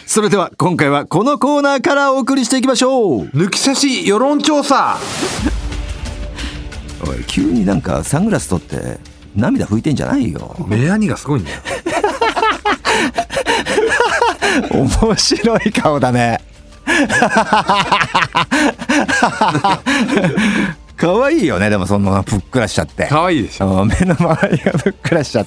それでは今回はこのコーナーからお送りしていきましょう。 抜き差し世論調査。 おい、急になんかサングラス取って涙拭いてんじゃないよ。 目やにがすごいんだよ。 面白い顔だね。可愛いよね。でもそんなぷっくらしちゃって。 可愛いでしょ。 目の周りがぷっくらしちゃって。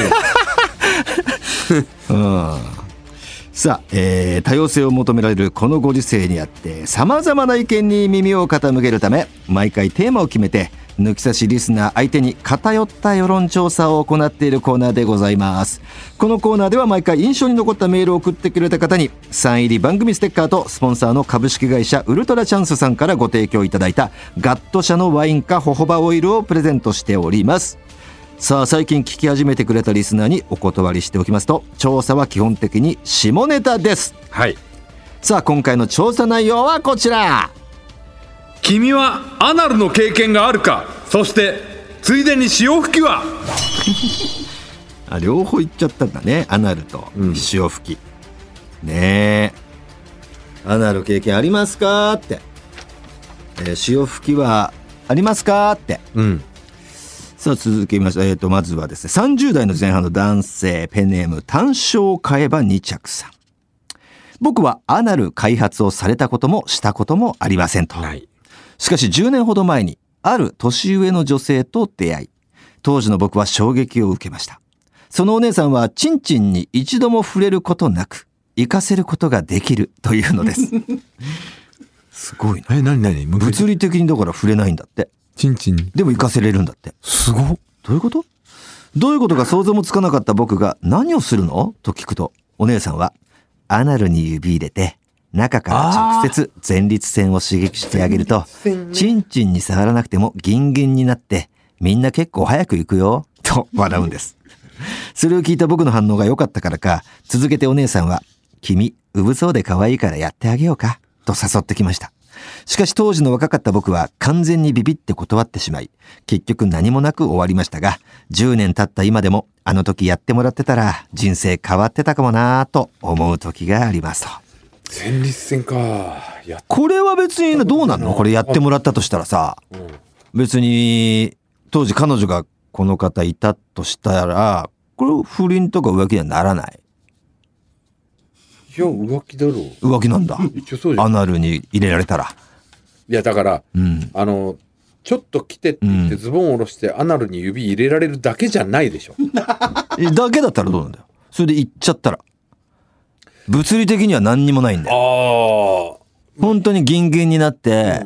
さあ、多様性を求められるこのご時世にあってさまざまな意見に耳を傾けるため、毎回テーマを決めて抜き差しリスナー相手に偏った世論調査を行っているコーナーでございます。このコーナーでは毎回印象に残ったメールを送ってくれた方にサイン入り番組ステッカーとスポンサーの株式会社ウルトラチャンスさんからご提供いただいたガット社のワインかホホバオイルをプレゼントしております。さあ、最近聞き始めてくれたリスナーにお断りしておきますと、調査は基本的に下ネタです。 はい。 さあ、今回の調査内容はこちら。 君はアナルの経験があるか、そしてついでに潮吹きは。 あ、両方言っちゃったんだね。アナルと潮吹き、ねえ。アナル経験ありますかって、潮吹きはありますかって、さあ続きまして、まずはですね、30代の前半の男性、ペンネーム単勝買えば2着さん。僕はアナル開発をされたこともしたこともありませんと。しかし10年ほど前にある年上の女性と出会い、当時の僕は衝撃を受けました。そのお姉さんはチンチンに一度も触れることなく活かせることができるというのです。すごいな。 何物理的にだから触れないんだって。 チンチンでも活かせれるんだって。 すごっ。 どういうこと？どういうことか想像もつかなかった僕が何をするのと聞くと、お姉さんはアナルに指入れて中から直接前立腺を刺激してあげると、チンチンに触らなくてもギンギンになってみんな結構早く行くよと笑うんです。それを聞いた僕の反応が良かったからか、続けてお姉さんは、君うぶそうで可愛いからやってあげようかと誘ってきました。しかし当時の若かった僕は完全にビビって断ってしまい、結局何もなく終わりましたが、10年経った今でもあの時やってもらってたら人生変わってたかもなぁと思う時がありますと。 前立腺か。 これは別にどうなの？これやってもらったとしたらさ、別に当時彼女がこの方いたとしたら、これ不倫とか浮気にはならない？ いや、浮気だろう。 浮気なんだ。 一応そうじゃん。 アナルに入れられたら。 いやだから、ちょっと来てって言ってズボンを下ろしてアナルに指入れられるだけじゃないでしょ。 だけだったらどうなんだよ。それで行っちゃったら物理的には何にもないんだよ。本当にギンギンになって、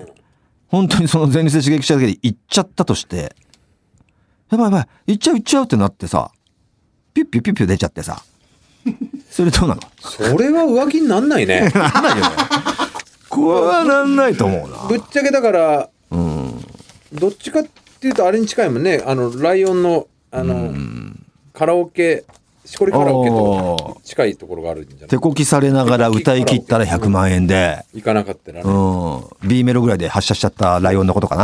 本当にその前立腺刺激しただけで行っちゃったとして、やばいやばい、行っちゃうってなってさ、ピュッピュッピュッピュ出ちゃってさ、それどうなの？ それは浮気になんないね。 なんないよね。これはなんないと思うな。 ぶっちゃけだから、どっちかっていうとあれに近いもんね。ライオンのカラオケ、しこりカラオケと近いところがあるんじゃない？ 手こきされながら歌い切ったら100万円で、 行かなかったらね。 B メロぐらいで発射しちゃったライオンのことかな。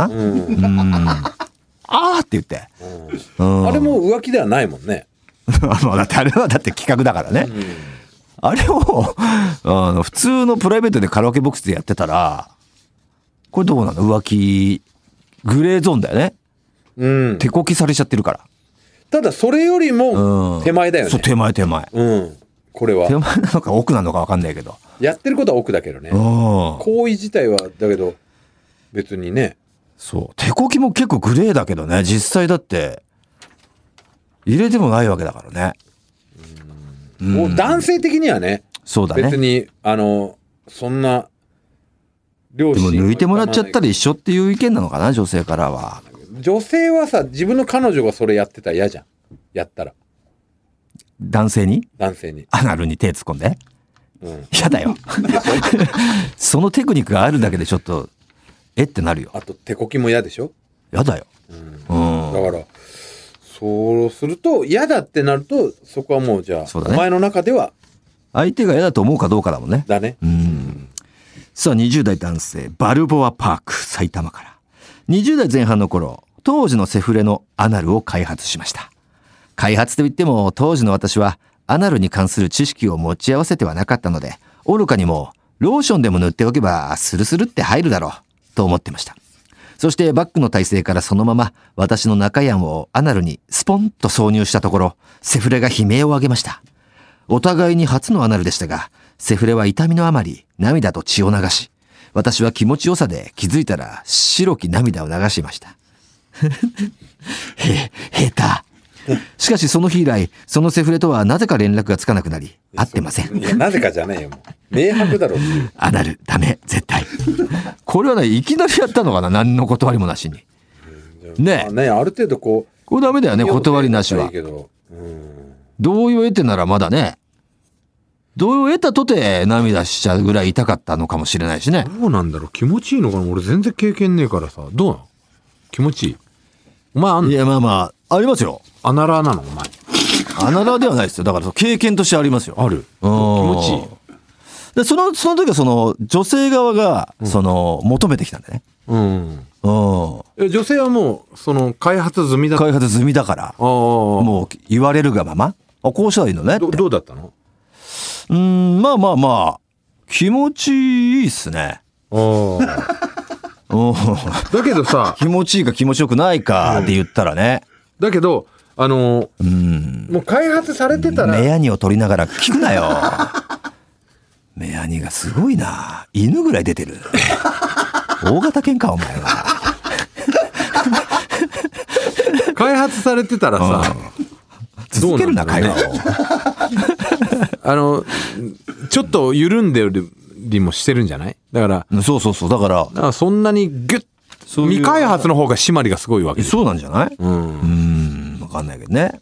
あーって言って、 あれも浮気ではないもんね。 だってあれはだって企画だからね。あれを普通のプライベートでカラオケボックスでやってたら、これどうなの？浮気グレーゾーンだよね。手こきされちゃってるから。 ただそれよりも手前だよね。 そう、手前。 これは手前なのか奥なのか分かんないけど、 やってることは奥だけどね。行為自体はだけど別にね。 そう、手こきも結構グレーだけどね。実際だって入れてもないわけだからね。 もう男性的にはね。 そうだね。 別にそんな両親でも抜いてもらっちゃったら一緒っていう意見なのかな、女性からは。 女性はさ、自分の彼女がそれやってたら嫌じゃん。やったら男性にアナルに手突っ込んで、嫌だよ。そのテクニックがあるだけでちょっとってなるよ。 あと手こきも嫌でしょ。 嫌だよ。 だからそうすると嫌だってなると、そこはもうじゃあ、お前の中では相手が嫌だと思うかどうかだもんね。 だね。 さあ、20代男性、バルボアパーク埼玉から。20代前半の頃、当時のセフレのアナルを開発しました。開発といっても当時の私はアナルに関する知識を持ち合わせてはなかったので、愚かにもローションでも塗っておけばスルスルって入るだろうと思ってました。そしてバッグの体勢からそのまま私の中やんをアナルにスポンと挿入したところ、セフレが悲鳴を上げました。お互いに初のアナルでしたが、セフレは痛みのあまり涙と血を流し、私は気持ちよさで気づいたら白き涙を流しました。下手。しかしその日以来、そのセフレとはなぜか連絡がつかなくなり、会ってません。 いや、なぜかじゃねえよ。もう明白だろっていう。 アナル、ダメ、絶対。これはね、いきなりやったのかな、何の断りもなしに。ねえ。ある程度これダメだよね、断りなしは。同意を得てならまだね。同意を得たとて涙しちゃうぐらい痛かったのかもしれないしね。 どうなんだろう、気持ちいいのかな。俺全然経験ねえからさ。どうなの？気持ちいい？お前あんの？ いや、まあ、ありますよ。 アナラーなのお前。 アナラーではないですよ。だから経験としてありますよ。 ある。気持ちいい。 で、その時は女性側が、求めてきたんだね。女性はもう、開発済みだから。もう言われるがまま。こうしたらいいのねって。 どうだったの？ まあ、気持ちいいっすね。 だけどさ、 気持ちいいか気持ちよくないかって言ったらね。 だけど、もう開発されてたら。 目やにを取りながら聞くなよ。目やにがすごいな。犬ぐらい出てる。大型犬か、お前は。 開発されてたらさ、 続けるな、会話を。ちょっと緩んでりもしてるんじゃない？だから。 そう。だから、 そんなにギュッ、未開発の方が締まりがすごいわけ。 そうなんじゃない？わかんないけどね。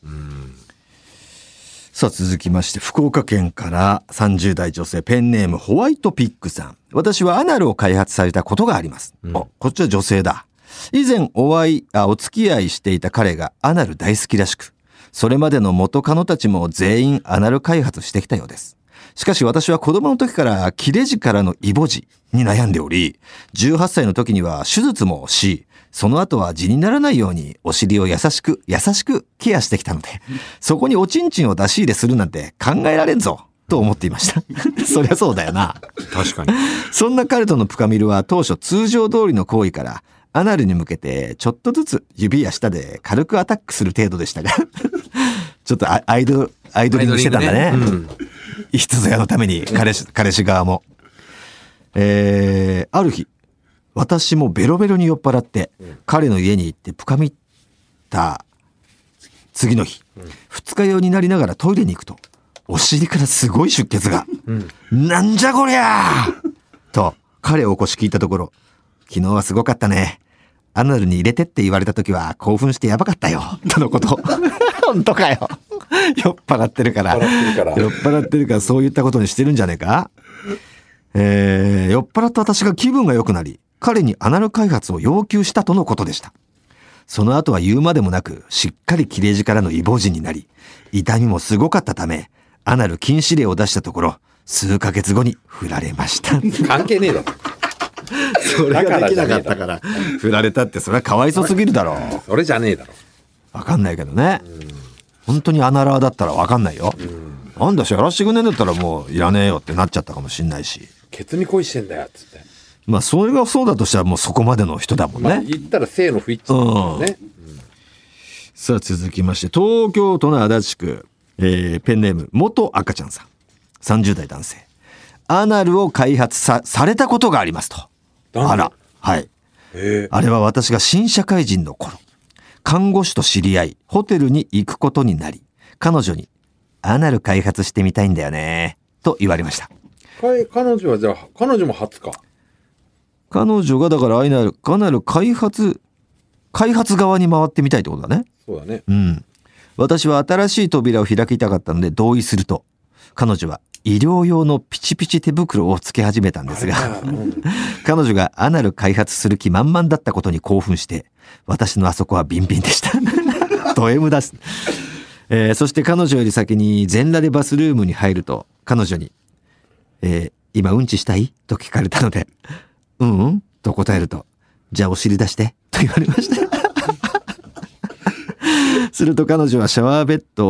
さあ続きまして、福岡県から30代女性、ペンネームホワイトピックさん。私はアナルを開発されたことがあります。こっちは女性だ。以前お付き合いしていた彼がアナル大好きらしく、それまでの元カノたちも全員アナル開発してきたようです。しかし私は子供の時から切れ字からのイボ痔に悩んでおり、18歳の時には手術もし、その後は痔にならないようにお尻を優しくケアしてきたので、そこにおちんちんを出し入れするなんて考えられんぞと思っていました。そりゃそうだよな。 確かに。 そんな彼とのプカミルは当初通常通りの行為からアナルに向けてちょっとずつ指や舌で軽くアタックする程度でしたが、ちょっとアイドリングしてたんだね。いつぞやのために彼氏側も。ある日、私もベロベロに酔っ払って彼の家に行ってプカミった次の日、二日酔いになりながらトイレに行くと、お尻からすごい出血が。なんじゃこりゃと彼を起こし聞いたところ、昨日はすごかったね。アナルに入れてって言われた時は興奮してやばかったよ。とのこと。本当かよ。酔っ払ってるから。そういったことにしてるんじゃねえか。酔っ払った私が気分が良くなり、彼にアナル開発を要求したとのことでした。その後は言うまでもなく、しっかり切れ字からのイボ痔になり、痛みもすごかったため、アナル禁止令を出したところ、数ヶ月後に振られました。 関係ねえだろ。 それができなかったから振られたって、それはかわいそうすぎるだろう。 それじゃねえだろ。 わかんないけどね。本当にアナラーだったらわかんないよ。なんだしやらしてくんねえんだったらもういらねえよってなっちゃったかもしんないし。 ケツに恋してんだよっつって。 まあそれがそうだとしたらもうそこまでの人だもんね。 言ったら性の不一致だよね。 さあ続きまして、東京都の足立区、ペンネーム元赤ちゃんさん、30代男性。アナルを開発されたことがありますと。あら、はい。あれは私が新社会人の頃、看護師と知り合い、ホテルに行くことになり、彼女にアナル開発してみたいんだよねと言われました。 彼女はじゃあ彼女も初か。 彼女がだからアナル開発側に回ってみたいってことだね。 そうだね。 私は新しい扉を開きたかったので同意すると、彼女は医療用のピチピチ手袋をつけ始めたんですが、彼女がアナル開発する気満々だったことに興奮して、私のあそこはビンビンでした。ド M だし。そして彼女より先に全裸でバスルームに入ると、彼女に、今うんちしたいと聞かれたので、と答えると、じゃあお尻出してと言われました。すると彼女はシャワーヘッドを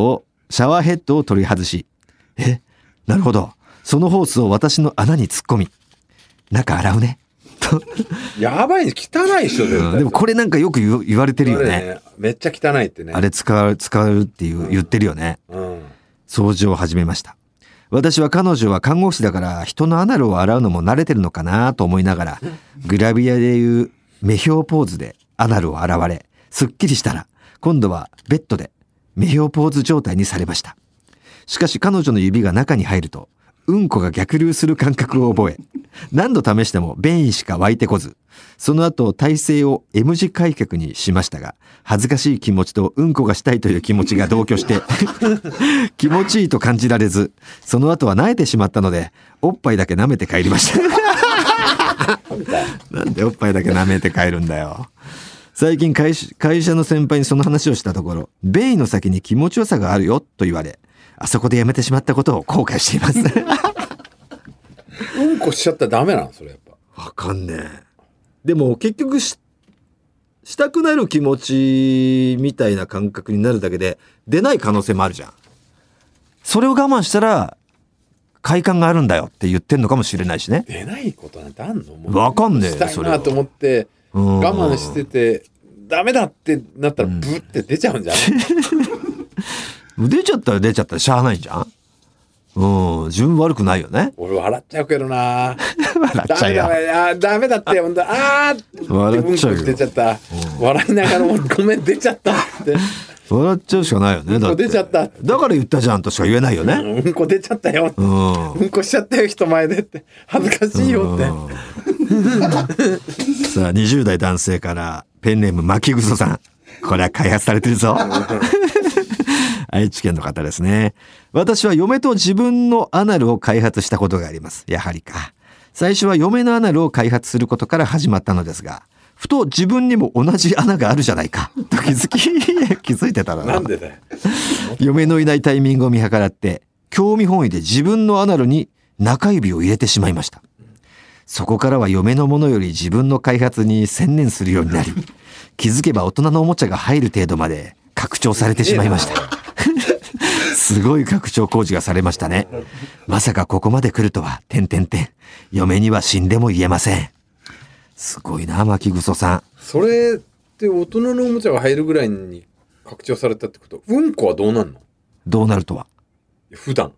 シャワーヘッドを取り外し、なるほど、そのホースを私の穴に突っ込み、中洗うねと。 やばいね、汚いっしょ絶対、 でもこれなんかよく言われてるよね。 めっちゃ汚いってね。 あれ使うって言ってるよね。掃除を始めました。私は彼女は看護師だから人のアナルを洗うのも慣れてるのかなと思いながら、グラビアでいう目標ポーズでアナルを洗われ、すっきりしたら今度はベッドで目標ポーズ状態にされました。しかし彼女の指が中に入るとうんこが逆流する感覚を覚え、何度試しても便意しか湧いてこず、その後体勢を M 字開脚にしましたが、恥ずかしい気持ちとうんこがしたいという気持ちが同居して気持ちいいと感じられず、その後は萎えてしまったのでおっぱいだけ舐めて帰りましたなんでおっぱいだけ舐めて帰るんだよ。最近会社の先輩にその話をしたところ、便意の先に気持ちよさがあるよと言われ、あそこでやめてしまったことを後悔していますうんこしちゃったらダメなのそれやっぱ。 わかんねえ。でも結局したくなる気持ちみたいな感覚になるだけで出ない可能性もあるじゃん。それを我慢したら快感があるんだよって言ってんのかもしれないしね。 出ないことなんてあんの？もうわかんねえ。 したいなと思って我慢しててダメだってなったらブッて出ちゃうんじゃん、 出ちゃったらしゃあないじゃん。自分悪くないよね。 俺笑っちゃうけどな笑っちゃうよ。 ダメだって本当笑っちゃうよ。出ちゃった、笑いながらもごめん出ちゃったって笑っちゃうしかないよね。 うんこ出ちゃった。 だから言ったじゃんとしか言えないよね。 うんこ出ちゃったよ。うんこしちゃったよ人前でって恥ずかしいよって。 さあ20代男性からペンネーム巻きぐそさん。これは開発されてるぞ。愛知県の方ですね。私は嫁と自分のアナルを開発したことがあります。やはりか。最初は嫁のアナルを開発することから始まったのですが、ふと自分にも同じ穴があるじゃないかと気づいてたらなんでだよ。 嫁のいないタイミングを見計らって興味本位で自分のアナルに中指を入れてしまいました。そこからは嫁のものより自分の開発に専念するようになり、気づけば大人のおもちゃが入る程度まで拡張されてしまいました。すごい拡張工事がされましたね。まさかここまで来るとは、嫁には死んでも言えません。すごいな、巻ぐそさん。 それって大人のおもちゃが入るぐらいに拡張されたってこと？うんこはどうなんの？ どうなるとは？ 普段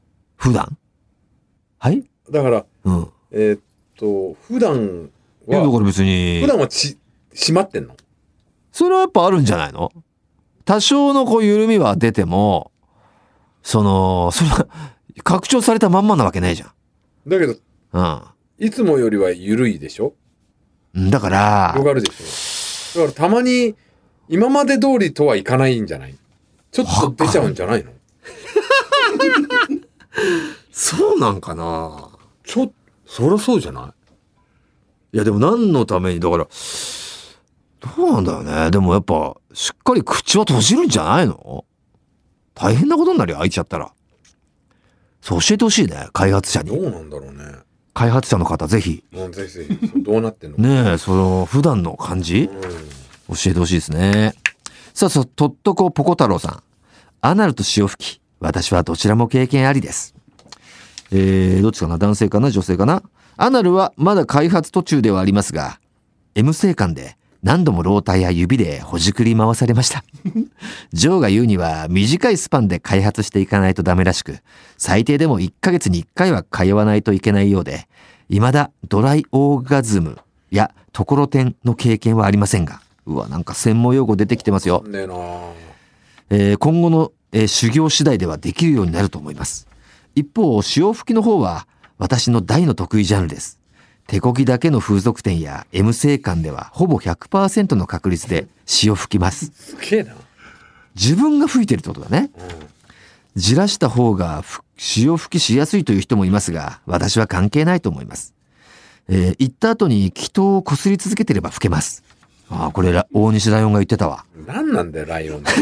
はい？ だから、普段は、 だから別に普段は閉まってんの？ それはやっぱあるんじゃないの？多少のこう緩みは出ても、それは拡張されたまんまなわけないじゃん。 だけど、いつもよりは緩いでしょ？ だから広がるでしょ？だからたまに今まで通りとはいかないんじゃない？ちょっと出ちゃうんじゃないの？ そうなんかな。 そりゃそうじゃない？ いやでも何のために、だからどうなんだよね。でもやっぱしっかり口は閉じるんじゃないの？大変なことになるよ、開いちゃったら。そう教えてほしいね、開発者に。 どうなんだろうね。 開発者の方ぜひ。 ぜひどうなってんの？ ねえ、普段の感じ、教えてほしいですね。さあ、とっとこポコ太郎さん。アナルと潮吹き。私はどちらも経験ありです。どっちかな、男性かな、女性かな。アナルはまだ開発途中ではありますが、M 性感で何度もローターや指でほじくり回されました。ジョーが言うには短いスパンで開発していかないとダメらしく、最低でも1ヶ月に1回は通わないといけないようで、未だドライオーガズムやところてんの経験はありませんが、なんか専門用語出てきてますよ。今後の、修行次第ではできるようになると思います。一方、潮吹きの方は私の大の得意ジャンルです。手こぎだけの風俗店や M 性感ではほぼ 100% の確率で潮吹きます。 すげえな。 自分が吹いてるってことだね。じらした方が潮吹きしやすいという人もいますが、私は関係ないと思います。行った後に気筒をこすり続けてれば吹けます。これ大西ライオンが言ってたわ。 何なんだよライオン。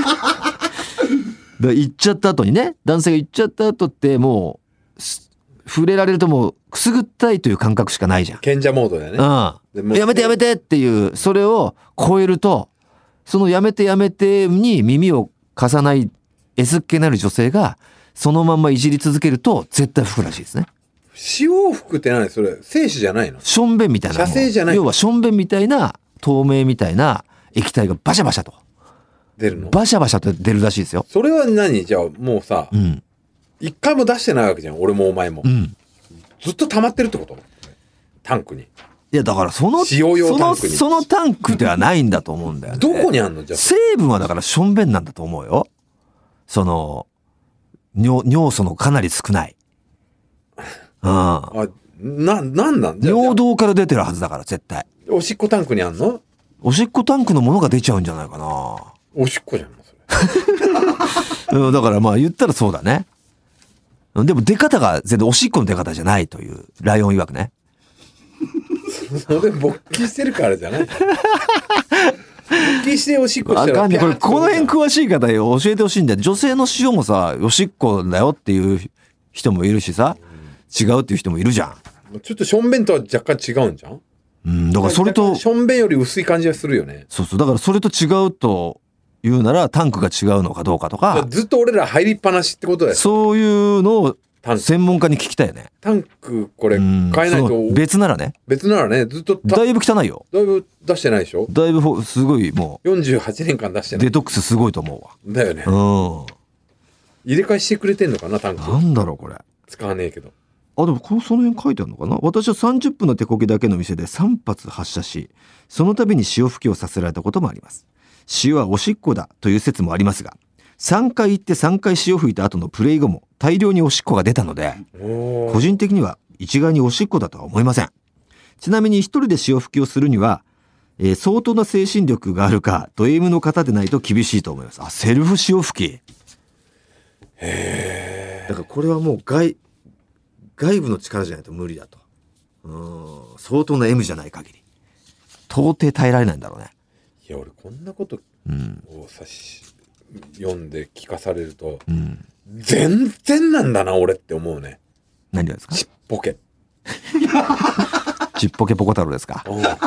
行っちゃった後にね、男性が行っちゃった後ってもう触れられるともうくすぐったいという感覚しかないじゃん。 賢者モードだよね。 やめてっていう、それを超えると、そのやめてに耳を貸さない S っ気になる女性がそのまんまいじり続けると絶対吹くらしいですね。 潮吹くって何それ？精子じゃないの？ しょんべんみたいな。 射精じゃない。 要はしょんべんみたいな透明みたいな液体がバシャバシャと出るの？ バシャバシャと出るらしいですよ。 それは何？じゃあもうさ、 うん、 一回も出してないわけじゃん。俺もお前も、 うん、 ずっと溜まってるってこと？タンクに。 いやだからその使用用タンクにそのタンクではないんだと思うんだよね。 どこにあんの？じゃあ成分はだからしょんべんなんだと思うよ。その尿素のかなり少ない。 なんなんじゃあ尿道から出てるはずだから絶対。 おしっこタンクにあんの？ おしっこタンクのものが出ちゃうんじゃないかな。 おしっこじゃんそれ。 だからまあ言ったらそうだね。でも出方が全然おしっこの出方じゃないというライオン曰くね。 それ勃起してるからじゃない？勃起しておしっこしたらあかんね。この辺詳しい方よ教えてほしいんだよ。女性の塩もさおしっこだよっていう人もいるしさ、違うっていう人もいるじゃん。 ちょっとしょんべんとは若干違うんじゃん？ うん、だからそれとしょんべんより薄い感じがするよね。 そうそう、だからそれと違うと言うならタンクが違うのかどうかとか。 ずっと俺ら入りっぱなしってことだよ。 そういうのを専門家に聞きたいよね。 タンクこれ変えないと別ならね。 別ならねずっとだいぶ汚いよ。 だいぶ出してないでしょ。 だいぶすごいもう48年間出してない。 デトックスすごいと思うわ。 だよね。 うん。 入れ替えしてくれてんのかなタンク。 なんだろうこれ。 使わねえけど。 あでもその辺書いてあるのかな。私は30分の手こぎだけの店で3発発射しその度に潮吹きをさせられたこともあります。潮はおしっこだという説もありますが3回行って3回潮吹いた後のプレイ後も大量におしっこが出たので個人的には一概におしっこだとは思いません。ちなみに一人で潮吹きをするには、相当な精神力があるかド M の方でないと厳しいと思います。あセルフ潮吹き。だからこれはもう外部の力じゃないと無理だと。相当な M じゃない限り到底耐えられないんだろうね。 いや俺こんなことを読んで聞かされると、全然なんだな俺って思うね。 何がですか？ ちっぽけちっぽけポコ太郎ですか？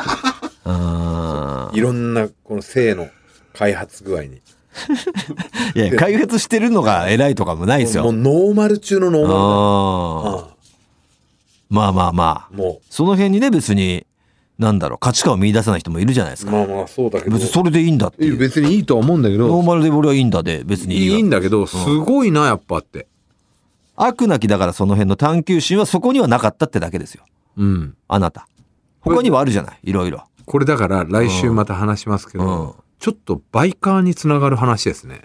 いろんなこの性の開発具合にいや開発してるのが偉いとかもないですよ。 もうノーマル中のノーマルだ。 まあまあまあもうその辺にね別になんだろう価値観を見出さない人もいるじゃないですか。 まあまあそうだけど別にそれでいいんだっていう。 別にいいとは思うんだけどノーマルで俺はいいんだで別にいいんだけどすごいなやっぱって。 悪なきだからその辺の探求心はそこにはなかったってだけですよ。あなた他にはあるじゃないいろいろ。 これだから来週また話しますけど、ちょっとバイカーにつながる話ですね。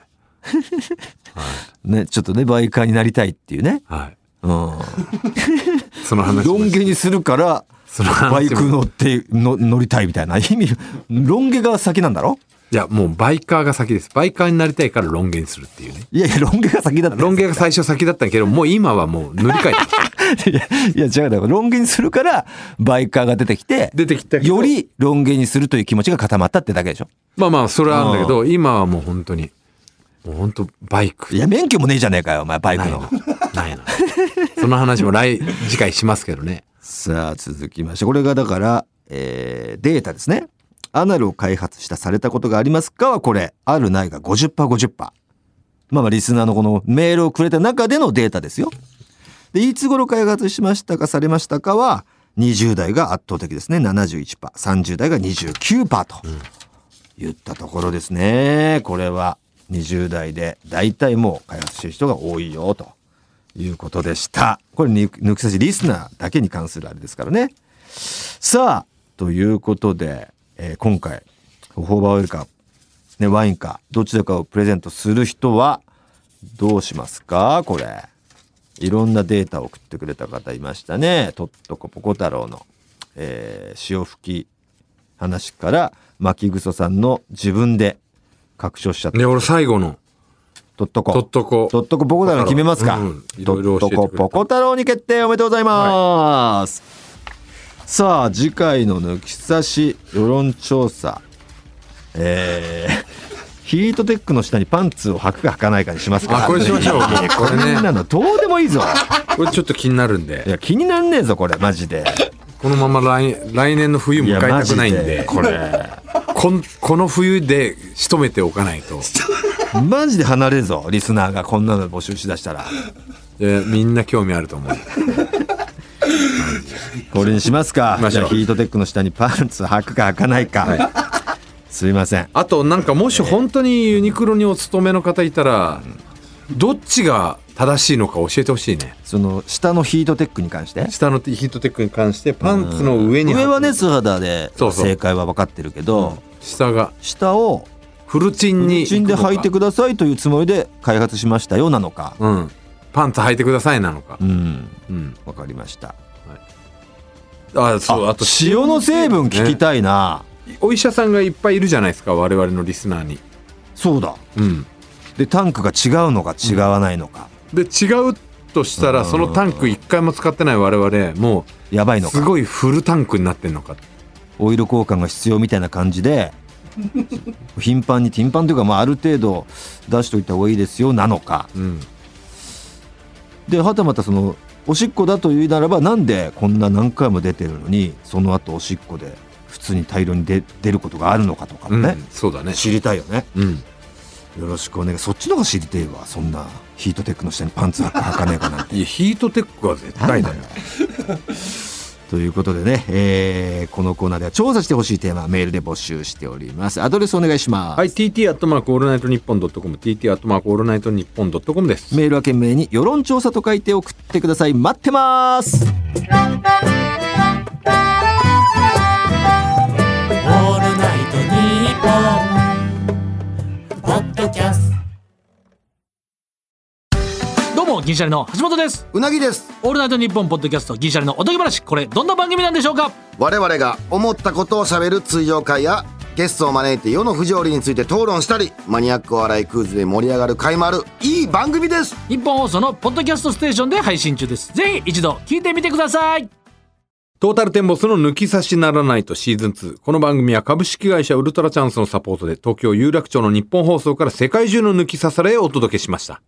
ねちょっとねバイカーになりたいっていうね。 はい。その話ロン毛にするからバイク乗りたいみたいな意味。ロン毛が先なんだろ。いやもうバイカーが先です。バイカーになりたいからロン毛にするっていうね。 いやいやロン毛が先だった。 ロン毛が最初先だったけどもう今はもう塗り替えていや違うだろ。ロン毛にするからバイカーが出てきたよりロン毛にするという気持ちが固まったってだけでしょ。 まあまあそれはあるんだけど今はもう本当にもう本当バイク。 いや免許もねえじゃねえかよお前バイクの。 ないな。その話も次回しますけどね。さあ続きましてこれがだから、データですね。アナルを開発したされたことがありますかはこれあるないが 50%50%。まあまあリスナーのこのメールをくれた中でのデータですよ。でいつ頃開発しましたかされましたかは20代が圧倒的ですね 71%、30代が 29% と言ったところですね。これは20代で大体もう開発してる人が多いよということでした。これ抜き差しリスナーだけに関するあれですからね。さあということで、今回ホーバーオイルか、ね、ワインかどちらかをプレゼントする人はどうしますか。これいろんなデータを送ってくれた方いましたね。とっとこぽこ太郎の、潮吹き話から巻草さんの自分で確証しちゃった。 俺最後のとっとこぽこ太郎に決めますか。とっとこぽこ太郎に決定。おめでとうございます、さあ次回の抜き差し世論調査、ヒートテックの下にパンツを履くか履かないかにしますか。 これしましょう。 これねなのどうでもいいぞ。 これちょっと気になるんで。 いや気になんねえぞこれマジで。 このまま来年の冬迎えたくないんで、 これこの冬で仕留めておかないとマジで離れるぞリスナーがこんなの募集しだしたら。 みんな興味あると思う。 これにしますか。 ましょう。 じゃあヒートテックの下にパンツ履くか履かないか、はい、すいません。 あとなんかもし本当にユニクロにお勤めの方いたら、どっちが正しいのか教えてほしいね。 その下のヒートテックに関して、 下のヒートテックに関してパンツの上に、 上はね素肌で正解は分かってるけど、下をフルチンにで履いてくださいというつもりで開発しましたよなのか、 パンツ履いてくださいなのか。 分かりました、 あと塩の成分聞きたいな、 お医者さんがいっぱいいるじゃないですか我々のリスナーに。 そうだ、でタンクが違うのか違わないのか、 で違うとしたらそのタンク1回も使ってない我々もうやばいのか、 すごいフルタンクになってんのか、 オイル交換が必要みたいな感じで頻繁にというか、ある程度出しといた方がいいですよなのか、ではたまたそのおしっこだというならばなんでこんな何回も出てるのにその後おしっこで普通に大量に出ることがあるのかとかね、 そうだね、 知りたいよね、よろしくお願い。そっちの方が知りたいわ。そんなヒートテックの下にパンツ履かねえかなんて。 いやヒートテックは絶対だよ。 ということでね、このコーナーでは調査してほしいテーマメールで募集しております。アドレスお願いします。 はい、TT アットマークオールナイトニッポンドットコム、TT アットマークオールナイトニッポンドットコムです。 メールは懸命に世論調査と書いて送ってください。待ってます。 オールナイトニッポンポッドキャスト。 どうも銀シャリの橋本です。 うなぎです。 オールナイトニッポンポッドキャスト銀シャリのおとぎ話、これどんな番組なんでしょうか。 我々が思ったことをしゃべる通常会やゲストを招いて世の不条理について討論したり、マニアックお笑いクイズで盛り上がる回もあるいい番組です。 日本放送のポッドキャストステーションで配信中です。ぜひ一度聞いてみてください。 トータルテンボスの抜き差しならないとシーズン2。この番組は株式会社ウルトラチャンスのサポートで東京有楽町の日本放送から世界中の抜き差されをお届けしました。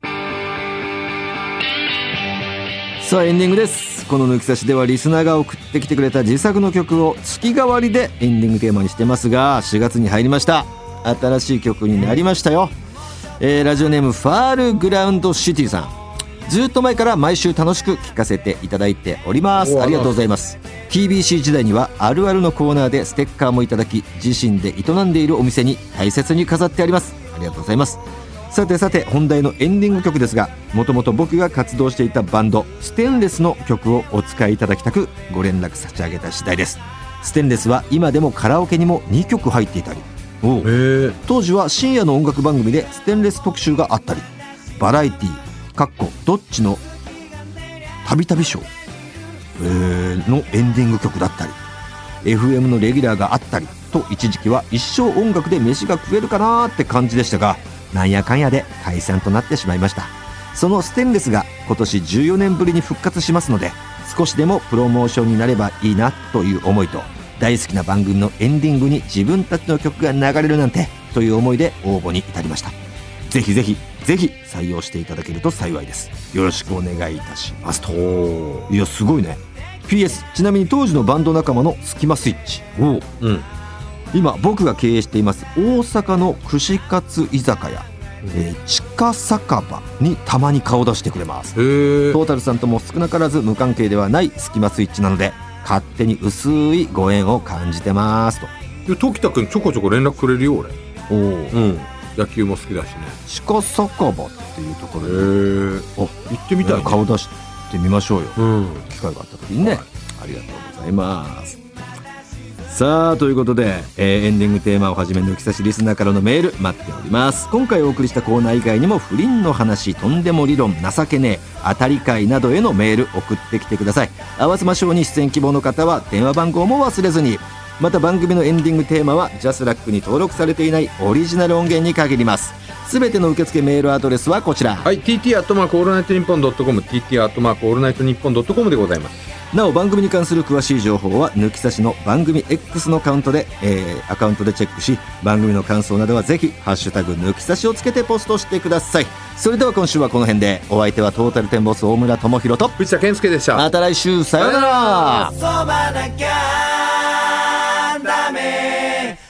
さあエンディングです。この抜き差しではリスナーが送ってきてくれた自作の曲を月替わりでエンディングテーマにしてますが、4月に入りました。新しい曲になりましたよ。ラジオネームファールグラウンドシティさん、ずっと前から毎週楽しく聴かせていただいております。ありがとうございます。 TBC 時代にはあるあるのコーナーでステッカーもいただき、自身で営んでいるお店に大切に飾ってあります。ありがとうございます。さて本題のエンディング曲ですが、もともと僕が活動していたバンドステンレスの曲をお使いいただきたくご連絡差し上げた次第です。ステンレスは今でもカラオケにも2曲入っていたり、当時は深夜の音楽番組でステンレス特集があったり、バラエティどっちのたびたびショー、のエンディング曲だったり、 FM のレギュラーがあったりと、一時期は一生音楽で飯が食えるかなーって感じでしたが、なんやかんやで解散となってしまいました。そのステンレスが今年14年ぶりに復活しますので、少しでもプロモーションになればいいなという思いと、大好きな番組のエンディングに自分たちの曲が流れるなんてという思いで応募に至りました。ぜひ採用していただけると幸いです。よろしくお願いいたしますと。いやすごいね。 PS ちなみに当時のバンド仲間のスキマスイッチを、今僕が経営しています大阪の串カツ居酒屋、地下酒場にたまに顔出してくれます。トータルさんとも少なからず無関係ではないスキマスイッチなので、勝手に薄いご縁を感じてますと。 時田くんちょこちょこ連絡くれるよ俺。野球も好きだしね。 地下酒場っていうところで、 行ってみたい、 顔出してみましょうよ、機会があった時にね、ありがとうございます。さあということで、エンディングテーマをはじめ抜き差しリスナーからのメール待っております。今回お送りしたコーナー以外にも不倫の話、とんでも理論、情けねえ、当たり会などへのメール送ってきてください。合わせましょうに出演希望の方は電話番号も忘れずに。また番組のエンディングテーマはジャスラックに登録されていないオリジナル音源に限ります。すべての受付メールアドレスはこちら、 はい、TT アットマークオールナイトニッポンドットコム、 TT アットマークオールナイトニッポンドットコムでございます。 なお番組に関する詳しい情報は抜き差しの番組 X のアカウントでチェックし、番組の感想などはぜひハッシュタグ抜き差しをつけてポストしてください。それでは今週はこの辺で。お相手はトータルテンボス大村智広と藤田健介でした。 また来週、さようなら。 そばなきゃダメ、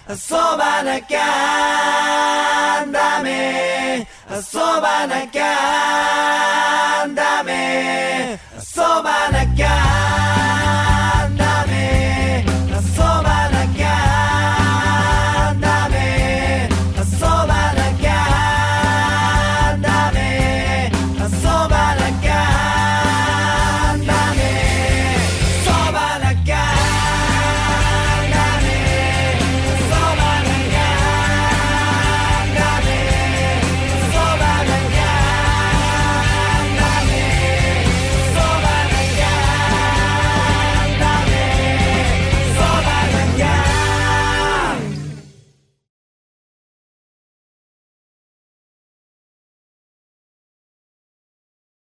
遊ばなきゃダメ遊ばなきゃダメ遊ばなきゃ